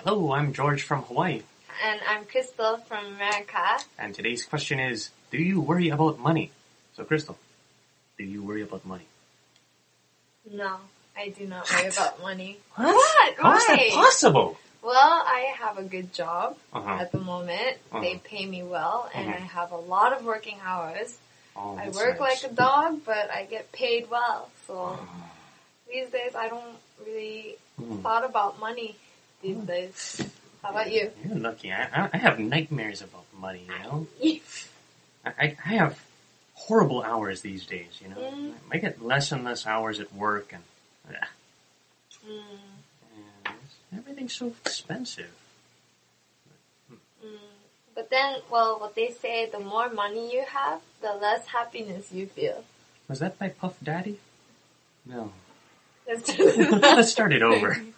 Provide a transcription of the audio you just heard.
Hello, I'm George from Hawaii. And I'm Crystal from America. And today's question is, do you worry about money? So Crystal, do you worry about money? No, I do not worry about money. What? How is that Why? possible? Well, I have a good job at the moment. They pay me well, and I have a lot of working hours. Oh, I that's work nice. like a dog, but I get paid well. So these days, I don't really thought about money these days. How about you? You're lucky. I have nightmares about money, you know? I have horrible hours these days, you know? I get less and less hours at work, and everything's so expensive. But then, well, what they say, the more money you have, the less happiness you feel. Was that by Puff Daddy? No. Let's Let's start it over.